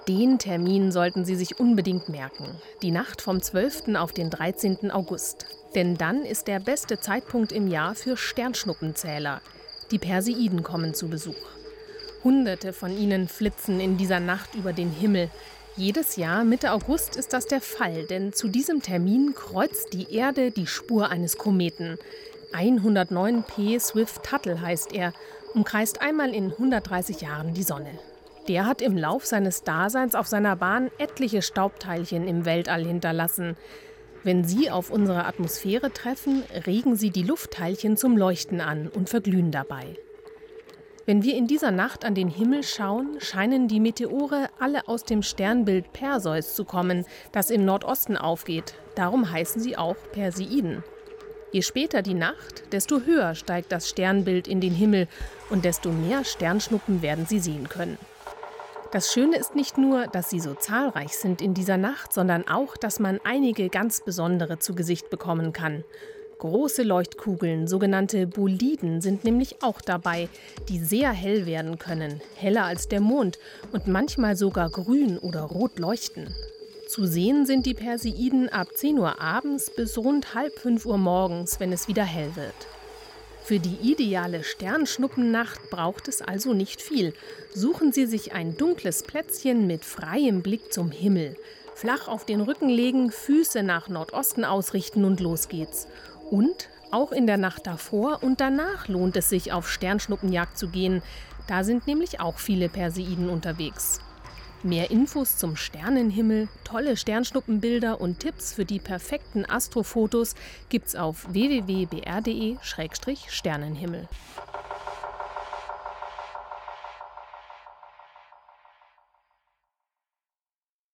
Den Termin sollten Sie sich unbedingt merken. Die Nacht vom 12. auf den 13. August. Denn dann ist der beste Zeitpunkt im Jahr für Sternschnuppenzähler. Die Perseiden kommen zu Besuch. Hunderte von ihnen flitzen in dieser Nacht über den Himmel. Jedes Jahr Mitte August ist das der Fall, denn zu diesem Termin kreuzt die Erde die Spur eines Kometen. 109P Swift-Tuttle heißt er, umkreist einmal in 130 Jahren die Sonne. Der hat im Lauf seines Daseins auf seiner Bahn etliche Staubteilchen im Weltall hinterlassen. Wenn sie auf unsere Atmosphäre treffen, regen sie die Luftteilchen zum Leuchten an und verglühen dabei. Wenn wir in dieser Nacht an den Himmel schauen, scheinen die Meteore alle aus dem Sternbild Perseus zu kommen, das im Nordosten aufgeht. Darum heißen sie auch Perseiden. Je später die Nacht, desto höher steigt das Sternbild in den Himmel und desto mehr Sternschnuppen werden Sie sehen können. Das Schöne ist nicht nur, dass sie so zahlreich sind in dieser Nacht, sondern auch, dass man einige ganz besondere zu Gesicht bekommen kann. Große Leuchtkugeln, sogenannte Boliden, sind nämlich auch dabei, die sehr hell werden können, heller als der Mond und manchmal sogar grün oder rot leuchten. Zu sehen sind die Perseiden ab 10 Uhr abends bis rund 4:30 Uhr morgens, wenn es wieder hell wird. Für die ideale Sternschnuppennacht braucht es also nicht viel. Suchen Sie sich ein dunkles Plätzchen mit freiem Blick zum Himmel. Flach auf den Rücken legen, Füße nach Nordosten ausrichten und los geht's. Und auch in der Nacht davor und danach lohnt es sich, auf Sternschnuppenjagd zu gehen. Da sind nämlich auch viele Perseiden unterwegs. Mehr Infos zum Sternenhimmel, tolle Sternschnuppenbilder und Tipps für die perfekten Astrofotos gibt's auf www.br.de/Sternenhimmel.